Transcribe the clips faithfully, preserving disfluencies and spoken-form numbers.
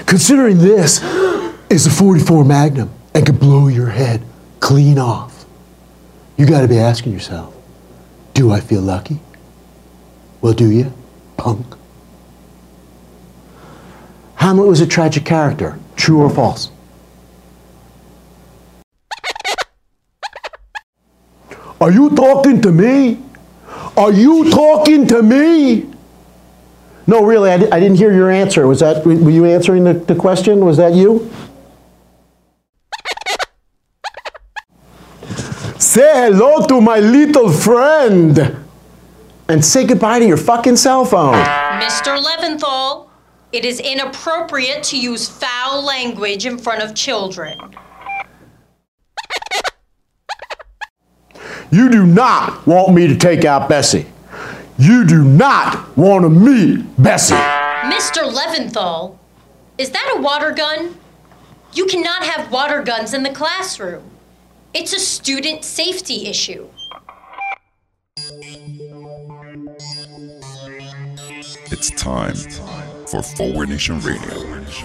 Considering this is a forty-four Magnum and could blow your head clean off, you gotta be asking yourself, do I feel lucky? Well, do you, punk? Hamlet was a tragic character, true or false? Are you talking to me? Are you talking to me? No, really, I, di I didn't hear your answer. Was that, were you answering the, the question? Was that you? Say hello to my little friend. And say goodbye to your fucking cell phone. Mister Leventhal, it is inappropriate to use foul language in front of children. You do not want me to take out Bessie. You do not want to meet Bessie. Mister Leventhal, is that a water gun? You cannot have water guns in the classroom. It's a student safety issue. It's time for Forward Nation Radio.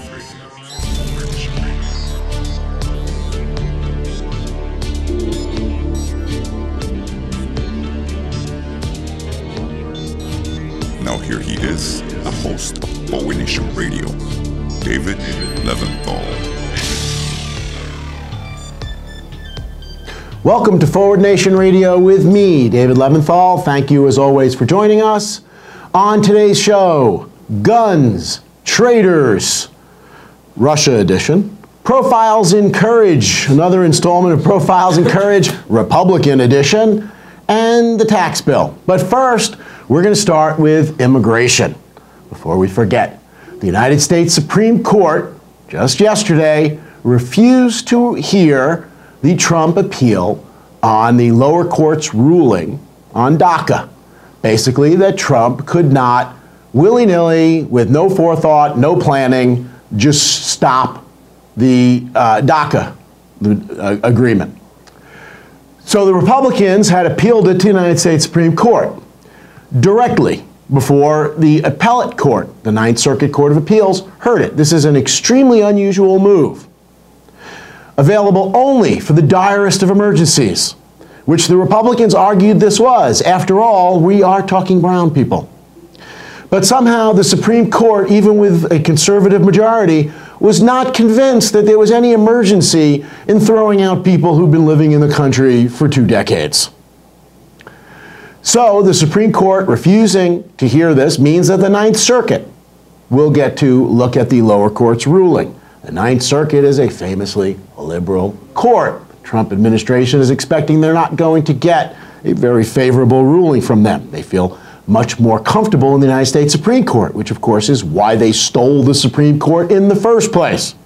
Now here he is, the host of Forward Nation Radio, David Leventhal. Welcome to Forward Nation Radio with me, David Leventhal. Thank you as always for joining us. On today's show, guns, traitors, Russia edition, Profiles in Courage, another installment of Profiles in Courage, Republican edition, and the tax bill. But first, we're going to start with immigration. Before we forget, the United States Supreme Court, just yesterday, refused to hear the Trump appeal on the lower court's ruling on DACA. Basically, that Trump could not, willy-nilly, with no forethought, no planning, just stop the uh, DACA uh, agreement. So the Republicans had appealed it to the United States Supreme Court directly before the appellate court, the Ninth Circuit Court of Appeals, heard it. This is an extremely unusual move, available only for the direst of emergencies, which the Republicans argued this was. After all, we are talking brown people. But somehow the Supreme Court, even with a conservative majority, was not convinced that there was any emergency in throwing out people who've been living in the country for two decades. So the Supreme Court refusing to hear this means that the Ninth Circuit will get to look at the lower court's ruling. The Ninth Circuit is a famously liberal court. The Trump administration is expecting they're not going to get a very favorable ruling from them. They feel much more comfortable in the United States Supreme Court, which of course is why they stole the Supreme Court in the first place.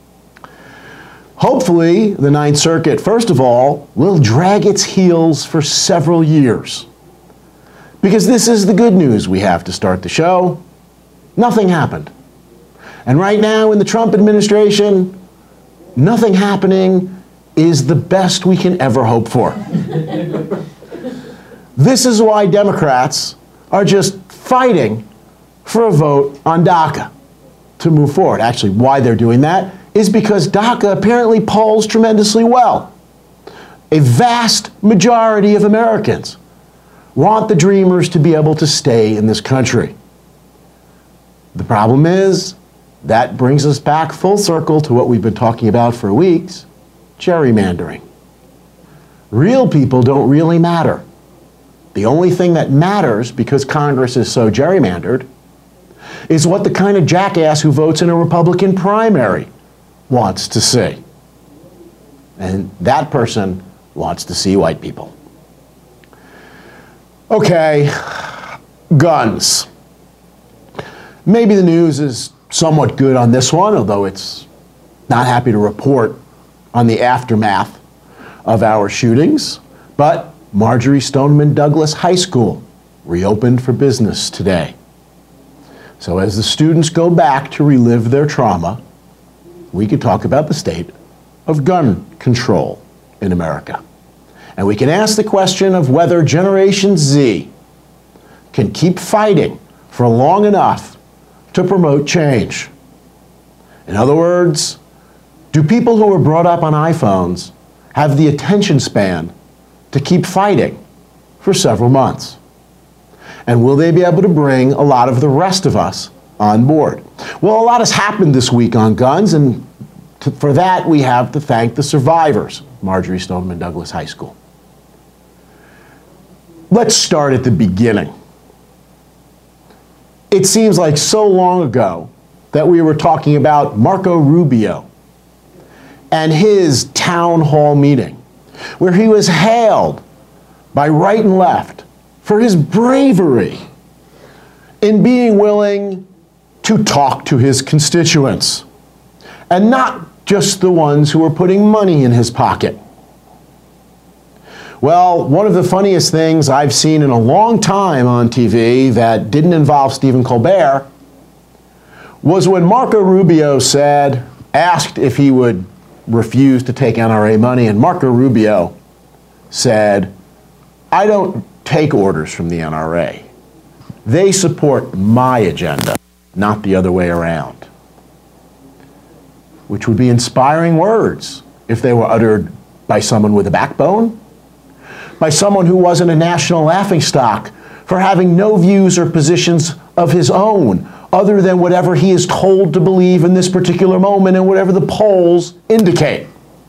Hopefully, the Ninth Circuit, first of all, will drag its heels for several years. Because this is the good news we have to start the show. Nothing happened. And right now in the Trump administration, nothing happening is the best we can ever hope for. This is why Democrats are just fighting for a vote on DACA to move forward. Actually, why they're doing that is because DACA apparently polls tremendously well. A vast majority of Americans want the Dreamers to be able to stay in this country. The problem is, that brings us back full circle to what we've been talking about for weeks, gerrymandering. Real people don't really matter. The only thing that matters, because Congress is so gerrymandered, is what the kind of jackass who votes in a Republican primary wants to see. And that person wants to see white people. Okay, guns. Maybe the news is somewhat good on this one, although it's not happy to report on the aftermath of our shootings. But Marjory Stoneman Douglas High School reopened for business today. So as the students go back to relive their trauma, we could talk about the state of gun control in America. And we can ask the question of whether Generation Z can keep fighting for long enough to promote change. In other words, do people who were brought up on iPhones have the attention span to keep fighting for several months? And will they be able to bring a lot of the rest of us on board? Well, a lot has happened this week on guns, and to, for that we have to thank the survivors, Marjory Stoneman Douglas High School. Let's start at the beginning. It seems like so long ago that we were talking about Marco Rubio and his town hall meeting, where he was hailed by right and left for his bravery in being willing to talk to his constituents, and not just the ones who were putting money in his pocket. Well, one of the funniest things I've seen in a long time on T V that didn't involve Stephen Colbert was when Marco Rubio said, asked if he would refuse to take N R A money, and Marco Rubio said, I don't take orders from the N R A. They support my agenda, not the other way around. Which would be inspiring words if they were uttered by someone with a backbone, by someone who wasn't a national laughingstock for having no views or positions of his own other than whatever he is told to believe in this particular moment and whatever the polls indicate.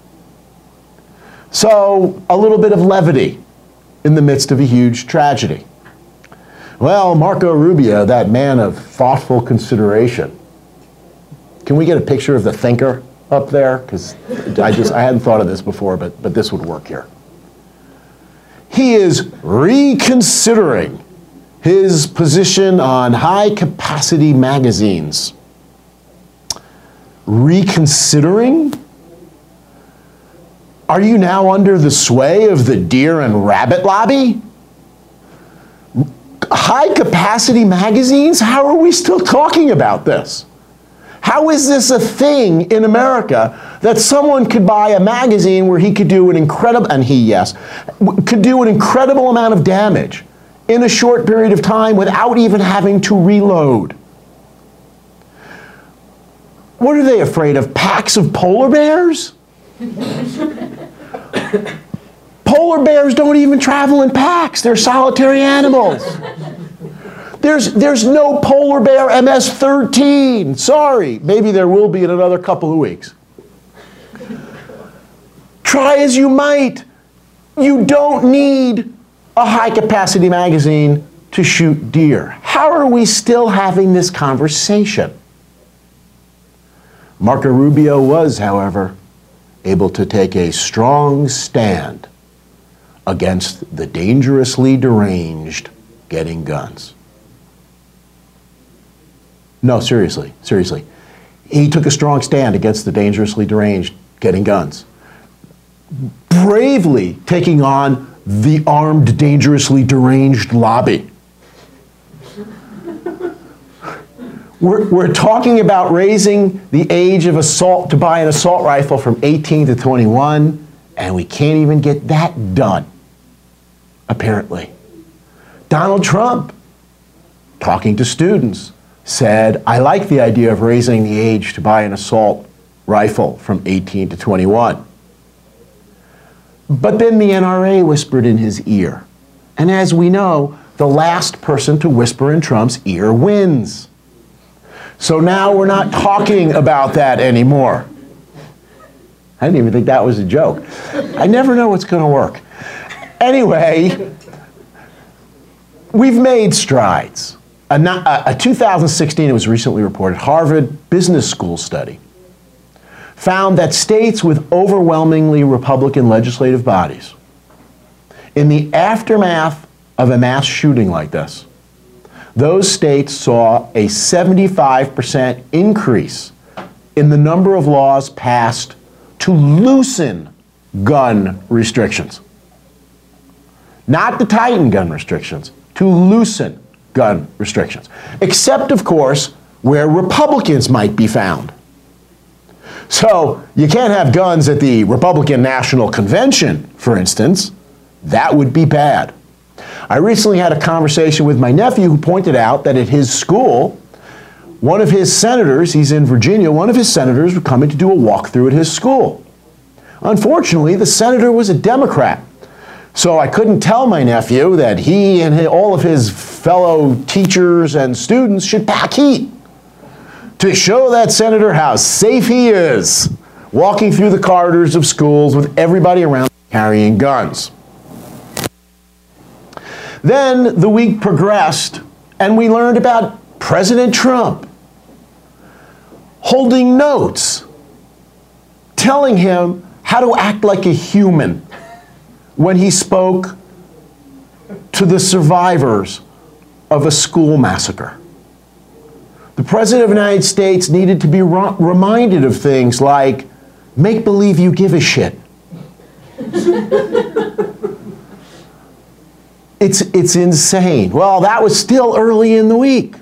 So, a little bit of levity in the midst of a huge tragedy. Well, Marco Rubio, that man of thoughtful consideration. Can we get a picture of the thinker up there? Because I just, I hadn't thought of this before, but, but this would work here. He is reconsidering his position on high-capacity magazines. Reconsidering? Are you now under the sway of the deer and rabbit lobby? High-capacity magazines? How are we still talking about this? How is this a thing in America that someone could buy a magazine where he could do an incredible, and he, yes, could do an incredible amount of damage in a short period of time without even having to reload? What are they afraid of? Packs of polar bears? Polar bears don't even travel in packs. They're solitary animals. There's, there's no polar bear M S thirteen. Sorry. Maybe there will be in another couple of weeks. Try as you might, you don't need a high-capacity magazine to shoot deer. How are we still having this conversation? Marco Rubio was, however, able to take a strong stand against the dangerously deranged getting guns. No, seriously, seriously. He took a strong stand against the dangerously deranged getting guns, bravely taking on the armed, dangerously deranged lobby. We're, we're talking about raising the age of assault to buy an assault rifle from eighteen to twenty-one, and we can't even get that done, apparently. Donald Trump, talking to students, said, I like the idea of raising the age to buy an assault rifle from eighteen to twenty-one. But then the N R A whispered in his ear. And as we know, the last person to whisper in Trump's ear wins. So now we're not talking about that anymore. I didn't even think that was a joke. I never know what's going to work. Anyway, we've made strides. A, a two thousand sixteen, it was recently reported, Harvard Business School study found that states with overwhelmingly Republican legislative bodies, in the aftermath of a mass shooting like this, those states saw a seventy-five percent increase in the number of laws passed to loosen gun restrictions. Not to tighten gun restrictions, to loosen gun restrictions. Except, of course, where Republicans might be found. So, you can't have guns at the Republican National Convention, for instance. That would be bad. I recently had a conversation with my nephew who pointed out that at his school, one of his senators, he's in Virginia, one of his senators were coming to do a walkthrough at his school. Unfortunately, the senator was a Democrat. So I couldn't tell my nephew that he and all of his fellow teachers and students should pack heat to show that senator how safe he is walking through the corridors of schools with everybody around carrying guns. Then the week progressed and we learned about President Trump holding notes telling him how to act like a human when he spoke to the survivors of a school massacre. The President of the United States needed to be reminded of things like, make believe you give a shit. It's, it's insane. Well, that was still early in the week.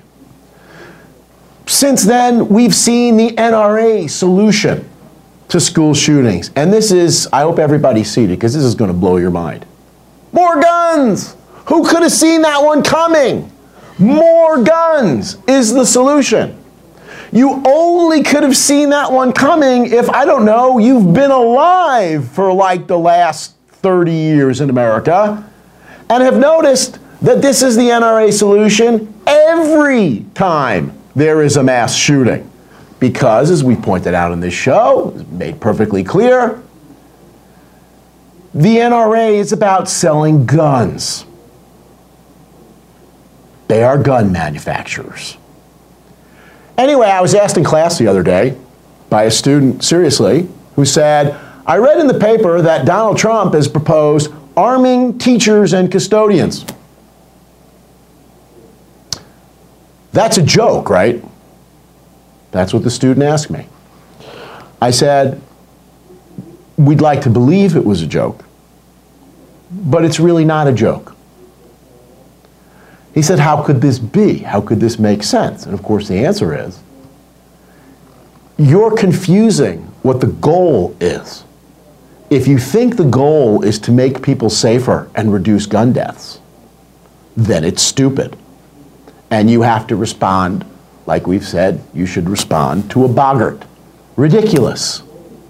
Since then, we've seen the N R A solution to school shootings. And this is, I hope everybody's seated, because this is going to blow your mind. More guns! Who could have seen that one coming? More guns is the solution. You only could have seen that one coming if, I don't know, you've been alive for like the last thirty years in America and have noticed that this is the N R A solution every time there is a mass shooting. Because, as we pointed out in this show, it's made perfectly clear, the N R A is about selling guns. They are gun manufacturers. Anyway, I was asked in class the other day by a student, seriously, who said, I read in the paper that Donald Trump has proposed arming teachers and custodians. That's a joke, right? That's what the student asked me. I said, we'd like to believe it was a joke, but it's really not a joke. He said, how could this be? How could this make sense? And of course the answer is, you're confusing what the goal is. If you think the goal is to make people safer and reduce gun deaths, then it's stupid. And you have to respond, like we've said, you should respond to a boggart. Ridiculous.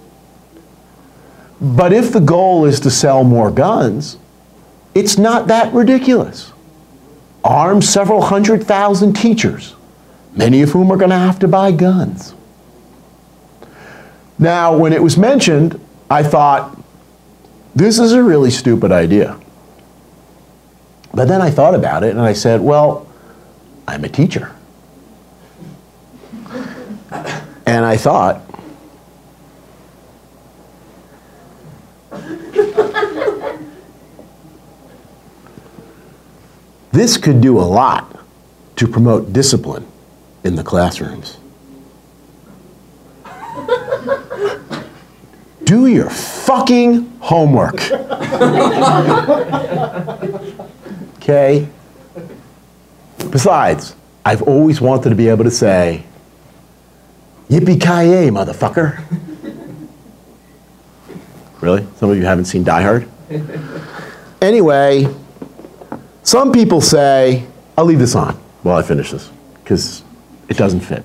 But if the goal is to sell more guns, it's not that ridiculous. Arm several hundred thousand teachers, many of whom are going to have to buy guns. Now, when it was mentioned, I thought, this is a really stupid idea. But then I thought about it and I said, well, I'm a teacher. And I thought, this could do a lot to promote discipline in the classrooms. Do your fucking homework. Okay? Besides, I've always wanted to be able to say, yippee-ki-yay, motherfucker. Really? Some of you haven't seen Die Hard? Anyway, some people say, I'll leave this on while I finish this, because it doesn't fit.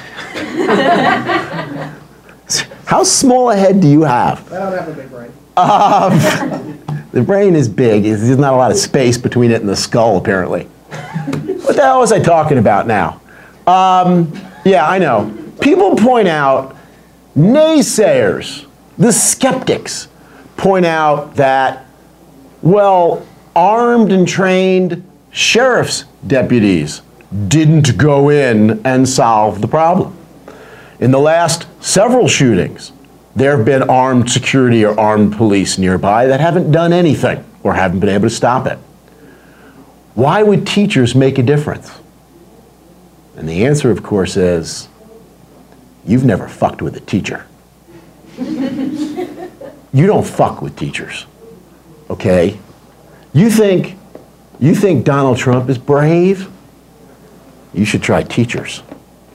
How small a head do you have? I don't have a big brain. Um, the brain is big. There's not a lot of space between it and the skull, apparently. What the hell was I talking about now? Um, yeah, I know. People point out, naysayers, the skeptics, point out that, well, armed and trained sheriff's deputies didn't go in and solve the problem. In the last several shootings, there have been armed security or armed police nearby that haven't done anything or haven't been able to stop it. Why would teachers make a difference? And the answer, of course, is, you've never fucked with a teacher. You don't fuck with teachers, okay? You think, you think Donald Trump is brave? You should try teachers.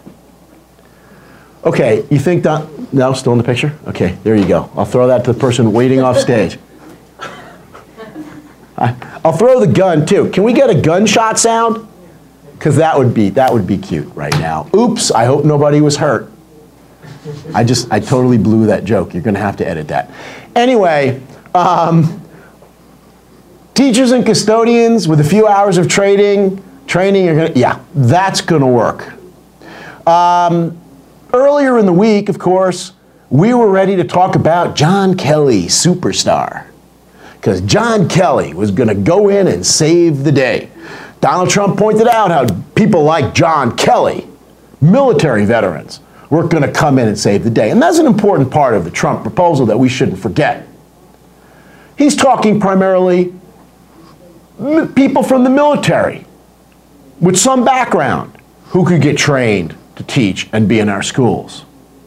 Okay, you think Don, no, still in the picture? Okay, there you go. I'll throw that to the person waiting off stage. I, I'll throw the gun too. Can we get a gunshot sound? because that would be that would be cute right now. Oops, I hope nobody was hurt. I just, I totally blew that joke. You're going to have to edit that. Anyway, um, teachers and custodians with a few hours of trading, training, you're gonna, yeah, that's going to work. Um, earlier in the week, of course, we were ready to talk about John Kelly, superstar. Because John Kelly was going to go in and save the day. Donald Trump pointed out how people like John Kelly, military veterans, were going to come in and save the day. And that's an important part of the Trump proposal that we shouldn't forget. He's talking primarily m- people from the military with some background who could get trained to teach and be in our schools.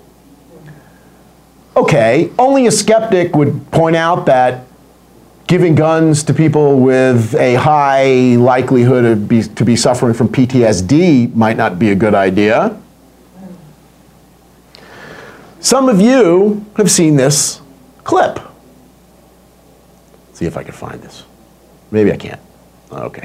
Okay, only a skeptic would point out that giving guns to people with a high likelihood of be, to be suffering from P T S D might not be a good idea. Some of you have seen this clip. Let's see if I can find this. Maybe I can't. Okay.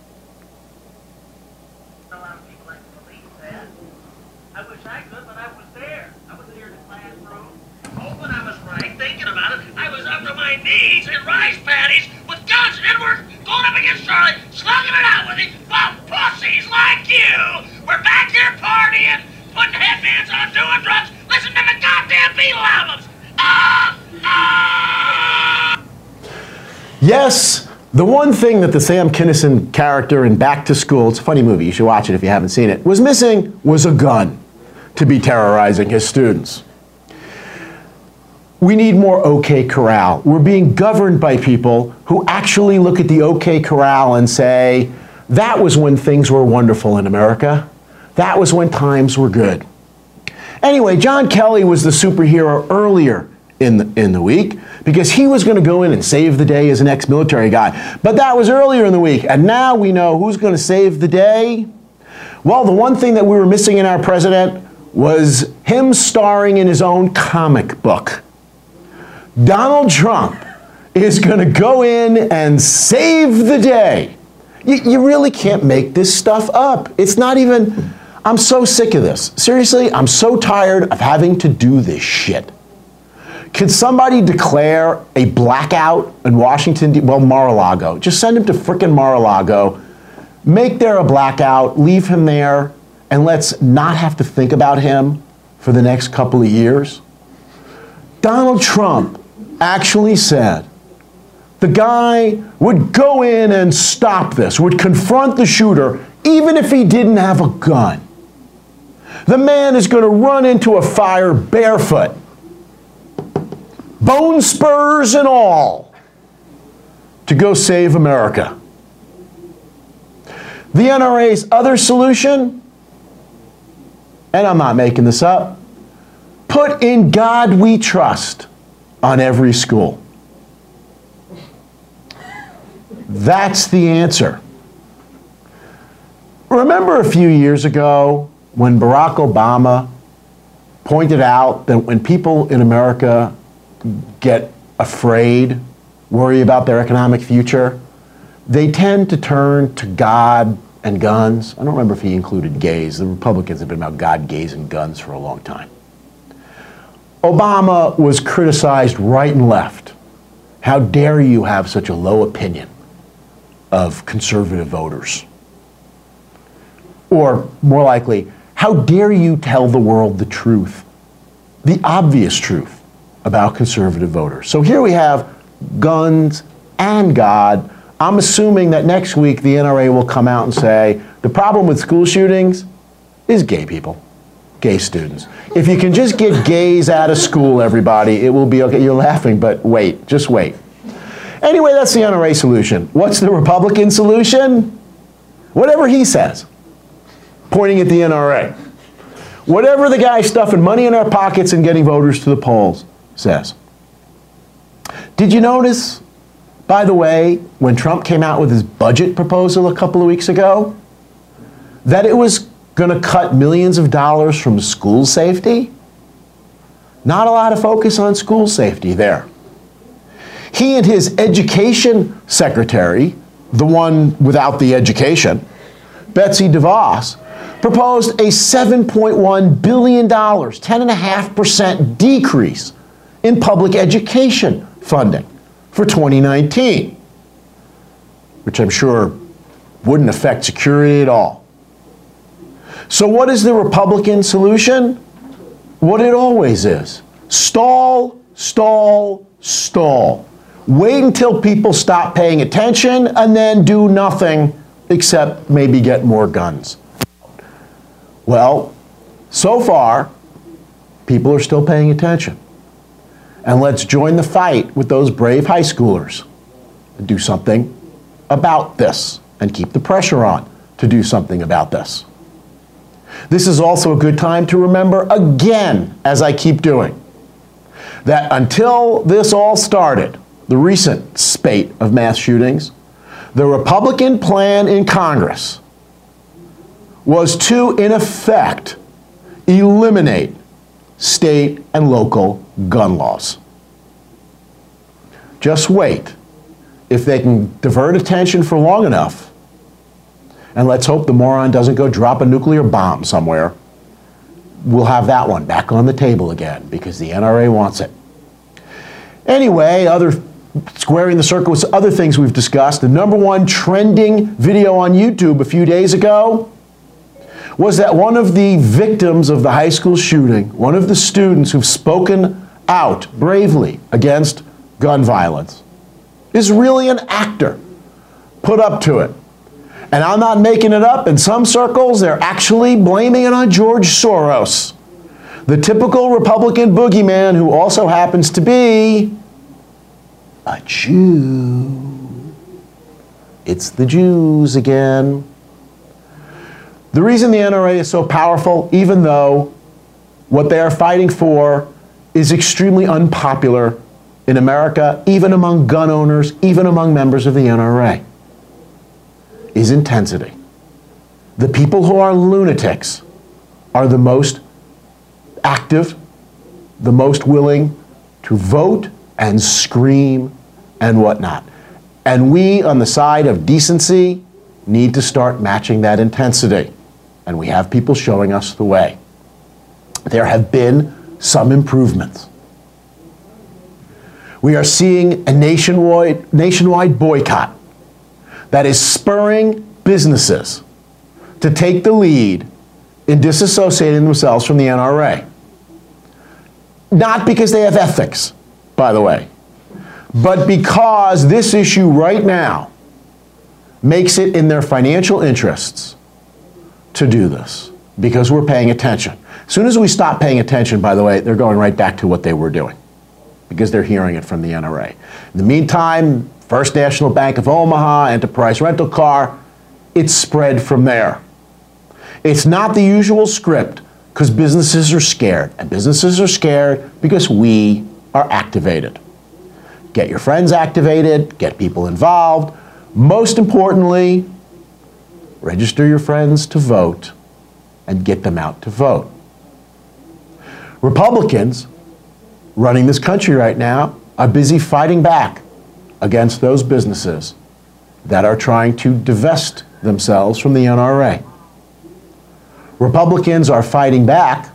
A lot of people like to believe that. I wish I could, but I was there. I was here in the classroom, hoping I was right, thinking about it. I was up to my knees in rice paddies with guns and Edward going up against Charlie, slugging it out with him. But pussies like you, we're back here partying, putting headbands on, doing drugs, listen to the goddamn Beatle albums. Ah! Ah! Yes, the one thing that the Sam Kinison character in Back to School, it's a funny movie, you should watch it if you haven't seen it, was missing was a gun to be terrorizing his students. We need more OK Corral. We're being governed by people who actually look at the OK Corral and say, that was when things were wonderful in America. That was when times were good. Anyway, John Kelly was the superhero earlier in the, in the week because he was going to go in and save the day as an ex-military guy. But that was earlier in the week, and now we know who's going to save the day. Well, the one thing that we were missing in our president was him starring in his own comic book. Donald Trump is going to go in and save the day. You, you really can't make this stuff up. It's not even... I'm so sick of this. Seriously, I'm so tired of having to do this shit. Could somebody declare a blackout in Washington, D C? Well, Mar-a-Lago. Just send him to frickin' Mar-a-Lago. Make there a blackout, leave him there, and let's not have to think about him for the next couple of years. Donald Trump actually said the guy would go in and stop this, would confront the shooter, even if he didn't have a gun. The man is going to run into a fire barefoot, bone spurs and all, to go save America. The N R A's other solution, and I'm not making this up, put "In God We Trust" on every school. That's the answer. Remember a few years ago when Barack Obama pointed out that when people in America get afraid, worry about their economic future, they tend to turn to God and guns. I don't remember if he included gays. The Republicans have been about God, gays, and guns for a long time. Obama was criticized right and left. How dare you have such a low opinion of conservative voters? Or more likely, how dare you tell the world the truth, the obvious truth about conservative voters? So here we have guns and God. I'm assuming that next week the N R A will come out and say, the problem with school shootings is gay people, gay students. If you can just get gays out of school, everybody, it will be okay. You're laughing, but wait, just wait. Anyway, that's the N R A solution. What's the Republican solution? Whatever he says. Pointing at the N R A. Whatever the guy stuffing money in our pockets and getting voters to the polls says. Did you notice, by the way, when Trump came out with his budget proposal a couple of weeks ago, that it was going to cut millions of dollars from school safety? Not a lot of focus on school safety there. He and his education secretary, the one without the education, Betsy DeVos, proposed a seven point one billion dollars, ten point five percent decrease in public education funding for twenty nineteen, which I'm sure wouldn't affect security at all. So what is the Republican solution? What it always is. Stall, stall, stall. Wait until people stop paying attention and then do nothing except maybe get more guns. Well, so far, people are still paying attention. And let's join the fight with those brave high schoolers and do something about this and keep the pressure on to do something about this. This is also a good time to remember again, as I keep doing, that until this all started, the recent spate of mass shootings, the Republican plan in Congress was to, in effect, eliminate state and local gun laws. Just wait. If they can divert attention for long enough, and let's hope the moron doesn't go drop a nuclear bomb somewhere, we'll have that one back on the table again because the N R A wants it. Anyway, other squaring the circle with other things we've discussed, the number one trending video on YouTube a few days ago was that one of the victims of the high school shooting, one of the students who've spoken out bravely against gun violence, is really an actor put up to it. And I'm not making it up. In some circles, they're actually blaming it on George Soros, the typical Republican boogeyman who also happens to be a Jew. It's the Jews again. The reason the N R A is so powerful, even though what they are fighting for is extremely unpopular in America, even among gun owners, even among members of the N R A, is intensity. The people who are lunatics are the most active, the most willing to vote and scream and whatnot. And we, on the side of decency, need to start matching that intensity. And we have people showing us the way. There have been some improvements. We are seeing a nationwide, nationwide boycott that is spurring businesses to take the lead in disassociating themselves from the N R A. Not because they have ethics, by the way, but because this issue right now makes it in their financial interests to do this, because we're paying attention. As soon as we stop paying attention, by the way, they're going right back to what they were doing, because they're hearing it from the N R A. In the meantime, First National Bank of Omaha, Enterprise Rental Car, it's spread from there. It's not the usual script, because businesses are scared, and businesses are scared because we are activated. Get your friends activated, get people involved. Most importantly, register your friends to vote and get them out to vote. Republicans running this country right now are busy fighting back against those businesses that are trying to divest themselves from the N R A. Republicans are fighting back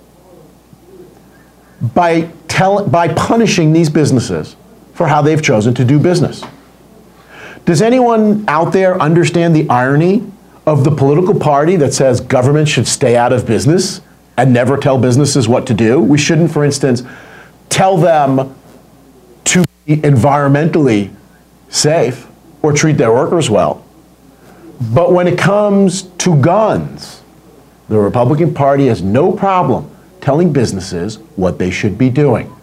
by, tell, by punishing these businesses for how they've chosen to do business. Does anyone out there understand the irony of the political party that says government should stay out of business and never tell businesses what to do? We shouldn't, for instance, tell them to be environmentally safe or treat their workers well. But when it comes to guns, the Republican Party has no problem telling businesses what they should be doing.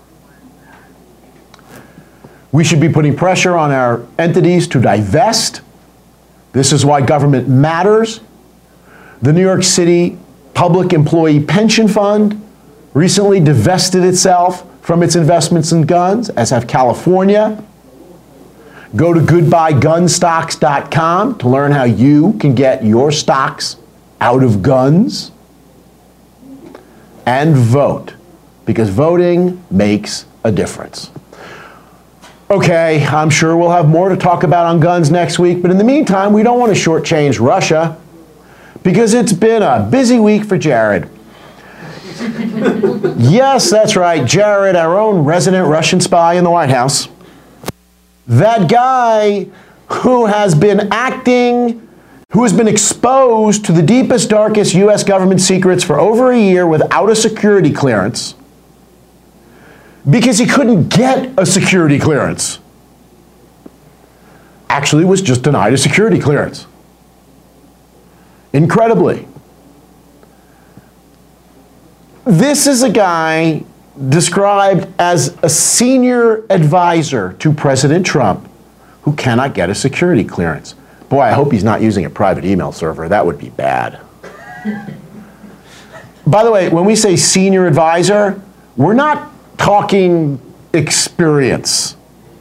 We should be putting pressure on our entities to divest. This is why government matters. The New York City Public Employee Pension Fund recently divested itself from its investments in guns, as have California. Go to goodbye gun stocks dot com to learn how you can get your stocks out of guns. And vote, because voting makes a difference. Okay, I'm sure we'll have more to talk about on guns next week, but in the meantime, we don't want to shortchange Russia. because it's been a busy week for Jared. Yes, that's right, Jared, our own resident Russian spy in the White House. That guy who has been acting, who has been exposed to the deepest, darkest U S government secrets for over a year without a security clearance because he couldn't get a security clearance. Actually was just denied a security clearance. Incredibly. This is a guy described as a senior advisor to President Trump who cannot get a security clearance. Boy, I hope he's not using a private email server. That would be bad. By the way, when we say senior advisor, we're not talking experience.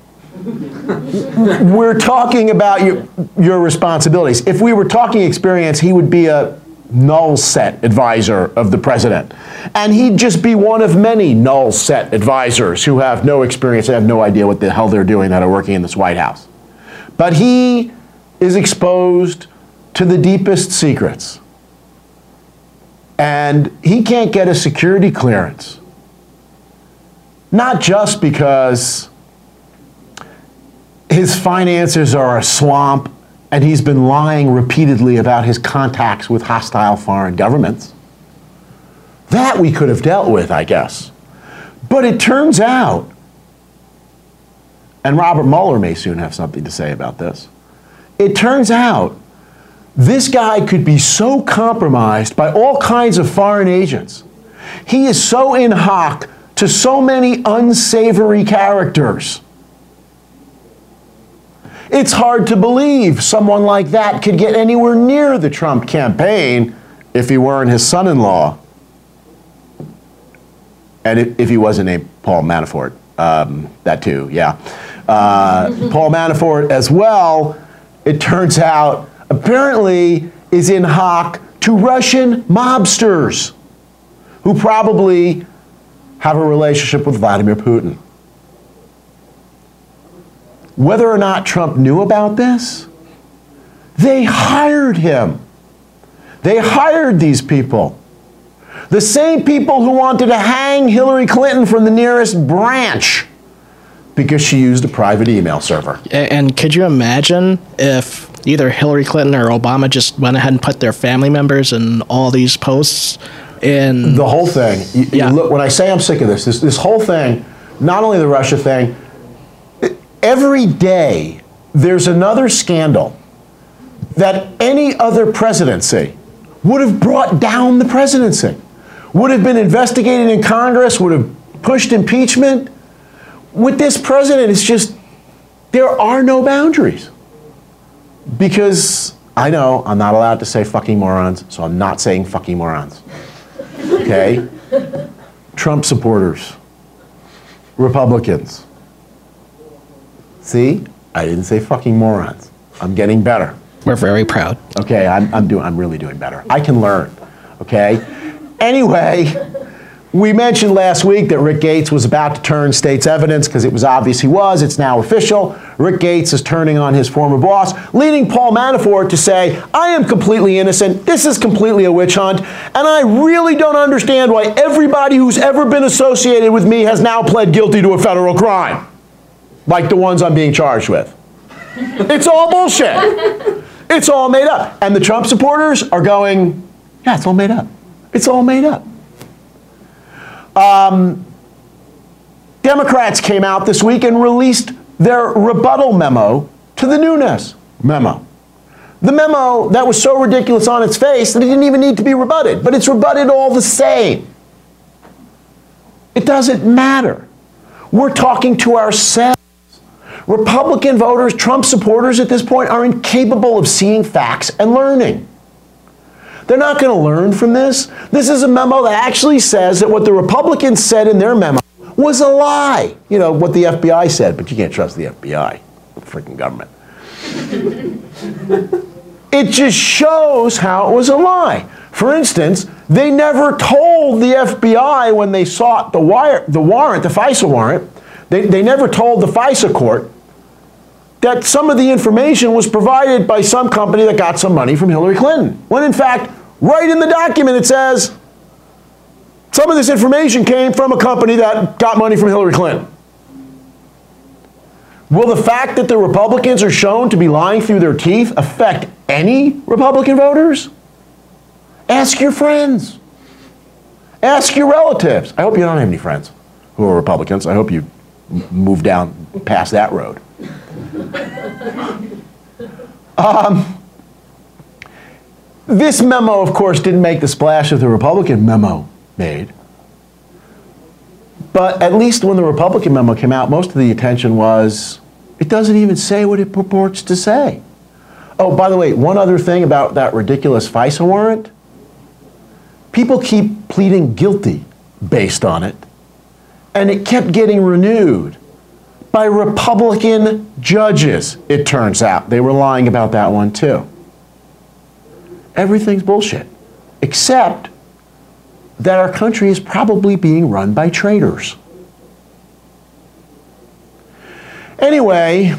We're talking about your, your responsibilities. If we were talking experience, he would be a null set advisor of the president. And he'd just be one of many null set advisors who have no experience and have no idea what the hell they're doing that are working in this White House. But he is exposed to the deepest secrets. And he can't get a security clearance. Not just because his finances are a swamp and he's been lying repeatedly about his contacts with hostile foreign governments. That we could have dealt with, I guess. But it turns out, and Robert Mueller may soon have something to say about this, it turns out this guy could be so compromised by all kinds of foreign agents. He is so in hoc to so many unsavory characters. It's hard to believe someone like that could get anywhere near the Trump campaign if he weren't his son-in-law. And if, if he wasn't named Paul Manafort. Um, that too, yeah. Uh, Paul Manafort as well, it turns out, apparently is in hoc to Russian mobsters who probably have a relationship with Vladimir Putin. Whether or not Trump knew about this, they hired him. They hired these people. The same people who wanted to hang Hillary Clinton from the nearest branch because she used a private email server. And could you imagine if either Hillary Clinton or Obama just went ahead and put their family members in all these posts? In the whole thing. You, yeah. you look, when I say I'm sick of this, this, this whole thing, not only the Russia thing, every day there's another scandal that any other presidency would have brought down the presidency, would have been investigated in Congress, would have pushed impeachment. With this president, it's just, there are no boundaries. Because I know I'm not allowed to say fucking morons, so I'm not saying fucking morons. Okay? Trump supporters, Republicans. See, I didn't say fucking morons. I'm getting better. We're very proud. Okay, I'm, I'm doing, I'm really doing better. I can learn, okay? Anyway, we mentioned last week that Rick Gates was about to turn state's evidence because it was obvious he was. It's now official. Rick Gates is turning on his former boss, leading Paul Manafort to say, I am completely innocent. This is completely a witch hunt. And I really don't understand why everybody who's ever been associated with me has now pled guilty to a federal crime, like the ones I'm being charged with. It's all bullshit. It's all made up. And the Trump supporters are going, yeah, it's all made up. It's all made up. Um, Democrats came out this week and released their rebuttal memo to the Nunes memo. The memo that was so ridiculous on its face that it didn't even need to be rebutted, but it's rebutted all the same. It doesn't matter. We're talking to ourselves. Republican voters, Trump supporters at this point are incapable of seeing facts and learning. They're not going to learn from this. This is a memo that actually says that what the Republicans said in their memo was a lie. You know, what the F B I said, but you can't trust the F B I, the freaking government. It just shows how it was a lie. For instance, they never told the F B I when they sought the, wire, the warrant, the FISA warrant, they, they never told the FISA court that some of the information was provided by some company that got some money from Hillary Clinton. When in fact, right in the document it says, some of this information came from a company that got money from Hillary Clinton. Will the fact that the Republicans are shown to be lying through their teeth affect any Republican voters? Ask your friends. Ask your relatives. I hope you don't have any friends who are Republicans. I hope you move down past that road. um, this memo, of course, didn't make the splash that the Republican memo made. But at least when the Republican memo came out, most of the attention was, it doesn't even say what it purports to say. Oh, by the way, one other thing about that ridiculous FISA warrant. People keep pleading guilty based on it, and it kept getting renewed by Republican judges, it turns out. They were lying about that one too. Everything's bullshit, except that our country is probably being run by traitors. Anyway,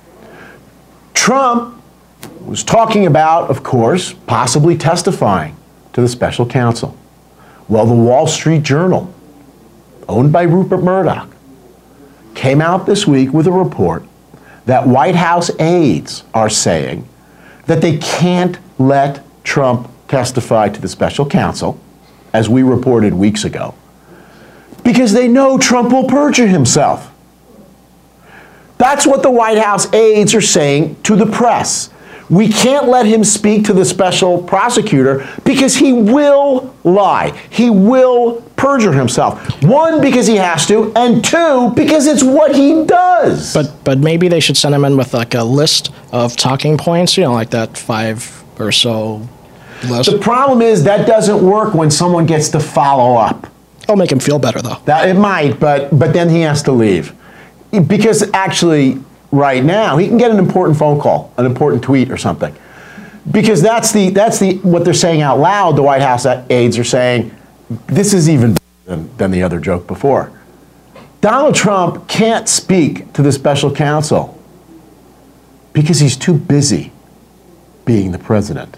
Trump was talking about, of course, possibly testifying to the special counsel. Well, the Wall Street Journal, owned by Rupert Murdoch, came out this week with a report that White House aides are saying that they can't let Trump testify to the special counsel, as we reported weeks ago, because they know Trump will perjure himself. That's what the White House aides are saying to the press. We can't let him speak to the special prosecutor because he will lie. He will perjure himself. One, because he has to, and two, because it's what he does. But but maybe they should send him in with like a list of talking points, you know, like that five or so list. The problem is that doesn't work when someone gets to follow up. It'll make him feel better, though. That, it might, but but then he has to leave. Because actually, right now, he can get an important phone call, an important tweet or something. Because that's the that's the what they're saying out loud, the White House aides are saying, this is even better than, than the other joke before. Donald Trump can't speak to the special counsel because he's too busy being the president.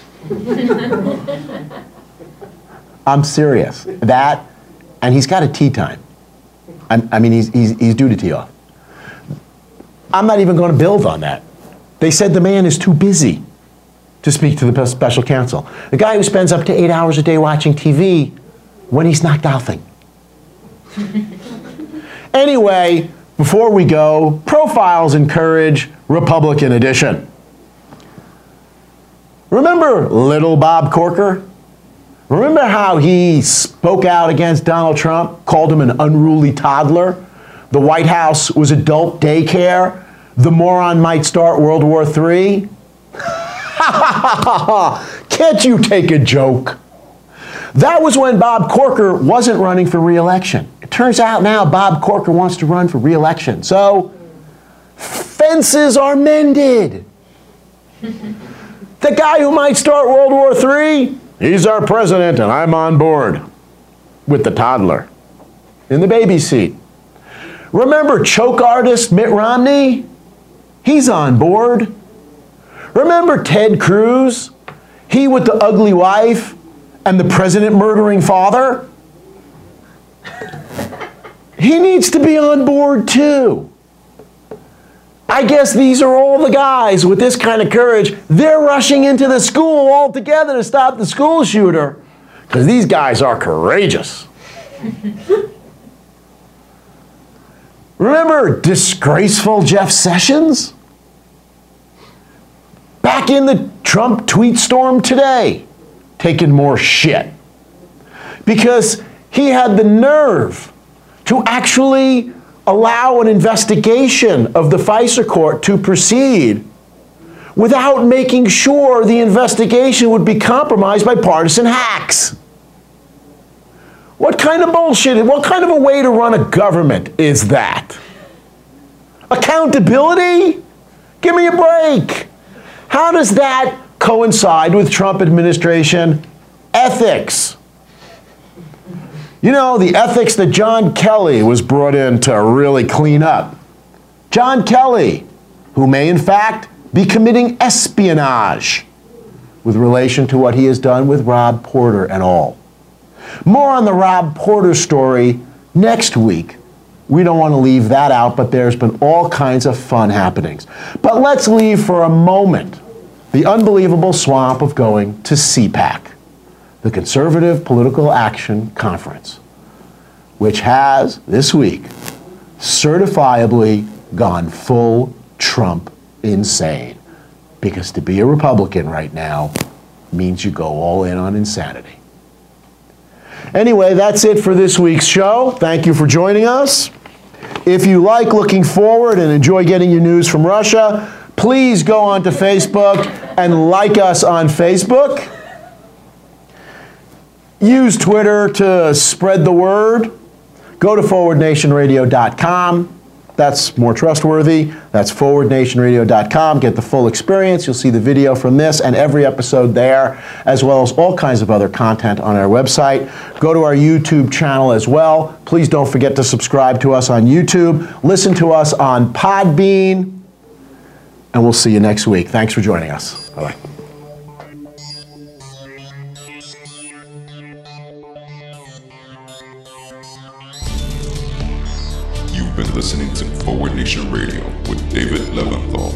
I'm serious. That, and he's got a tea time. I'm, I mean, he's, he's, he's due to tee off. I'm not even going to build on that. They said the man is too busy to speak to the special counsel. The guy who spends up to eight hours a day watching T V when he's not golfing. Anyway, before we go, Profiles in Courage, Republican edition. Remember little Bob Corker? Remember how he spoke out against Donald Trump, called him an unruly toddler? The White House was adult daycare? The moron might start World War Three? Can't you take a joke? That was when Bob Corker wasn't running for re-election. It turns out now Bob Corker wants to run for re-election. So, fences are mended. The guy who might start World War Three, he's our president and I'm on board with the toddler in the baby seat. Remember choke artist Mitt Romney? He's on board. Remember Ted Cruz? He with the ugly wife and the president murdering father? He needs to be on board too. I guess these are all the guys with this kind of courage. They're rushing into the school all together to stop the school shooter because these guys are courageous. Remember disgraceful Jeff Sessions? Back in the Trump tweet storm today, taking more shit. Because he had the nerve to actually allow an investigation of the FISA court to proceed without making sure the investigation would be compromised by partisan hacks. What kind of bullshit, what kind of a way to run a government is that? Accountability? Give me a break. How does that coincide with Trump administration ethics? You know, the ethics that John Kelly was brought in to really clean up. John Kelly, who may in fact be committing espionage with relation to what he has done with Rob Porter and all. More on the Rob Porter story next week. We don't want to leave that out, but there's been all kinds of fun happenings. But let's leave for a moment the unbelievable swamp of going to C PAC, the Conservative Political Action Conference, which has, this week, certifiably gone full Trump insane. Because to be a Republican right now means you go all in on insanity. Anyway, that's it for this week's show. Thank you for joining us. If you like looking forward and enjoy getting your news from Russia, please go on to Facebook and like us on Facebook. Use Twitter to spread the word. Go to forward nation radio dot com. That's more trustworthy. That's forward nation radio dot com. Get the full experience. You'll see the video from this and every episode there, as well as all kinds of other content on our website. Go to our YouTube channel as well. Please don't forget to subscribe to us on YouTube. Listen to us on Podbean. And we'll see you next week. Thanks for joining us. Bye-bye. You've been listening to Forward Nation Radio with David Leventhal.